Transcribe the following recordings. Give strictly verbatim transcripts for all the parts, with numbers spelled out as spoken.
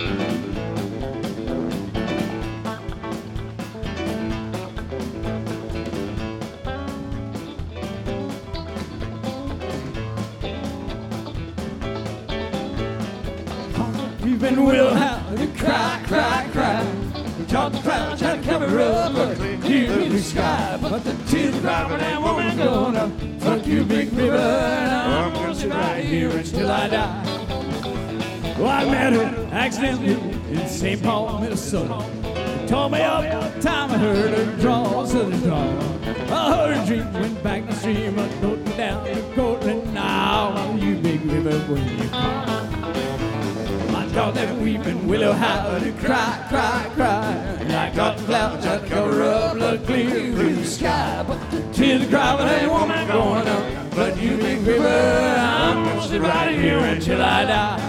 Weeping willow how to cry, cry, cry. Talk the clouds try to cover up a clear blue sky, but the tears cry when that woman gonna fuck you, Big River. And I'm gonna sit right here until I die. Well, I met her accidentally in Saint Paul, Minnesota. She told me all the time I heard her draw, southern draw. I heard her dream, went back the stream, I floating down to Cortland. Now, you Big River, when you come. Got that weeping willow how to cry, cry, cry. I got the clouds that cover up the clear blue sky, but the tears cry when that woman going up. But you Big River, I'm gonna sit right here until I die.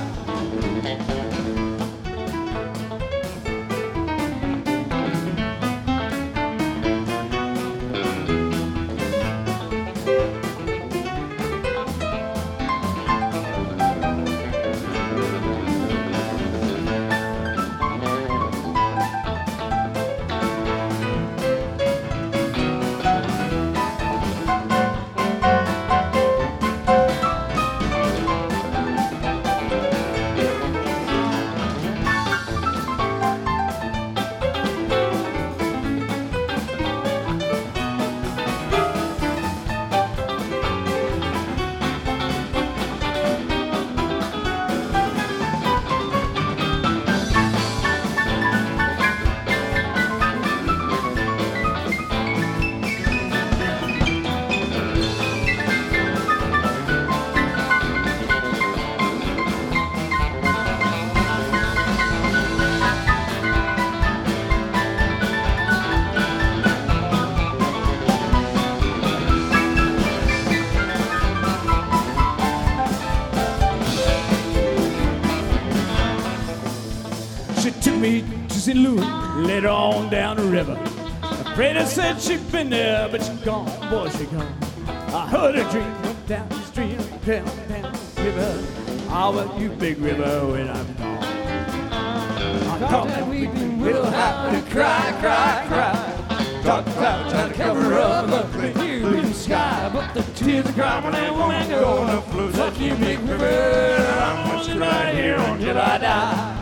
Me to Saint Louis, later on down the river. Afraid I said she'd been there, but she gone, boy, she gone. I heard her dream, went down the stream, down, down the river. I'll let you Big River when I'm gone. I thought that weeping willow how to cry, cry, cry. Dark clouds trying to cover up a clear blue sky, but the tears are crying when that woman gonna float. Let you Big River, I'm gonna sit right here until I die.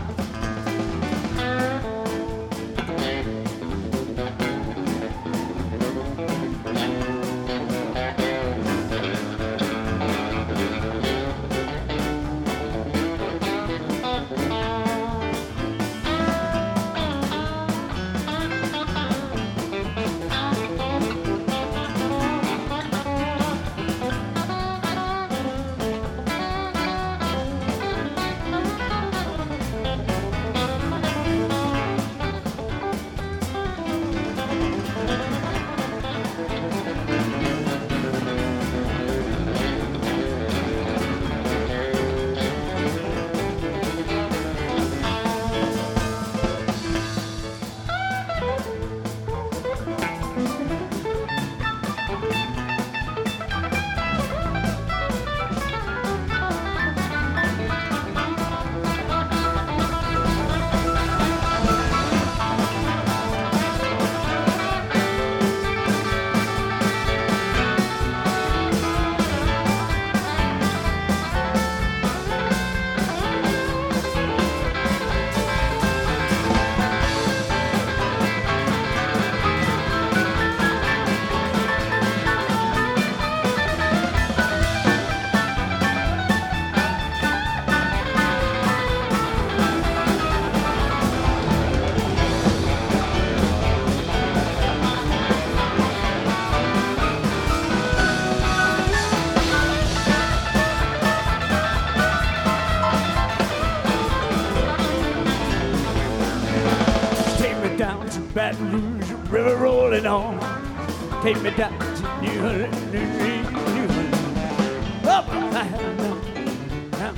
Baton Rouge, river rolling on. Take me down to New Orleans, New Orleans. Up down, down,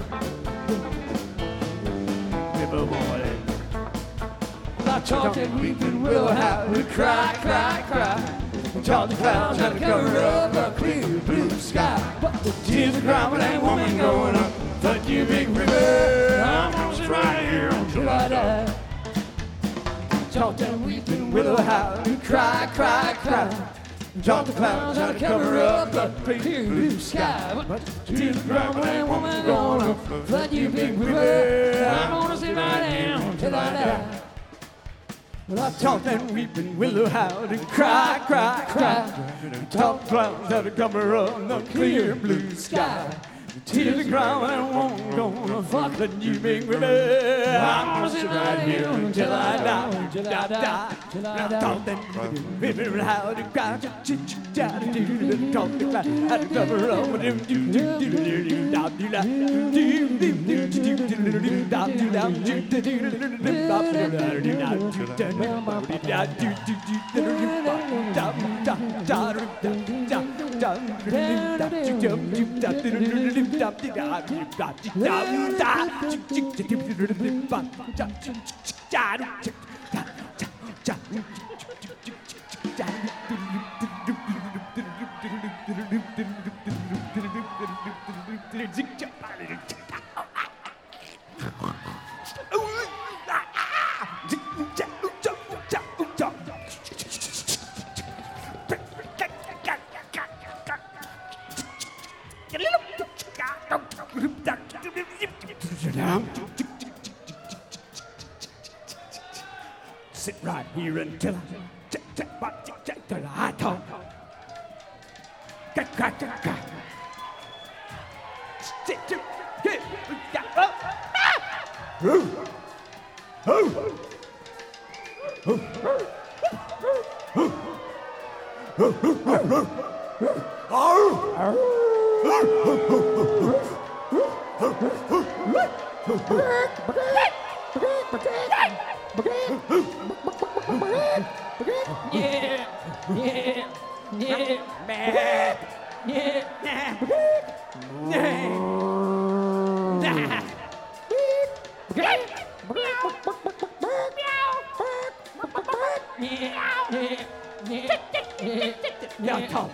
river rolling. I talk and weeping willow how we cry, cry, cry. Talk the clouds try to cover up a clear blue sky, but the tears are crying when that woman going up. But you Big River, I'm sit right here until I die. Talk and weep and willow howl and cry, cry, cry. Talk the clouds out to cover up the clear blue sky. But tears are dry when that woman gonna flood you big river. I'm gonna sit right down till I die. Well, I talk and weep and willow howl and cry, cry, cry. Talk the clouds out to cover up the clear blue sky. Tears are dry when that woman gonna flood you big river. I'm gonna sit right here until I die, until I die, till I die. Talk and weep and howl and cry, talk the clouds out to cover up the sit right here until I check, check, check, check, check, till I talk. Crack, crack, crack, crack. Sit, sit, get, get, up. Oh, oh, yeah, yeah, yeah, bad, yeah, yeah, yeah, talk.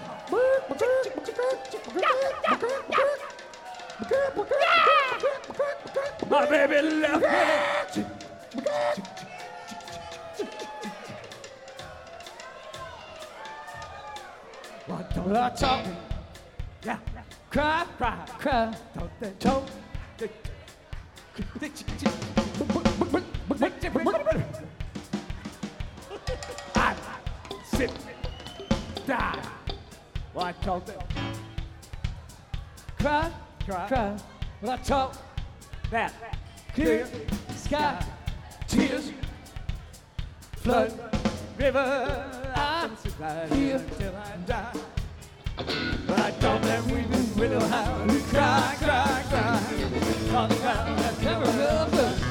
My baby left me. Well, I talk, yeah, cry, cry, cry, talk that talk. I sit, die. Well, I talk that. Cry, cry, cry. Well, I talk that clear sky, tears, flood, river. I sit right here until I die. But I talk that weeping willow howl and cry, cry, cry. All the clouds that cover up.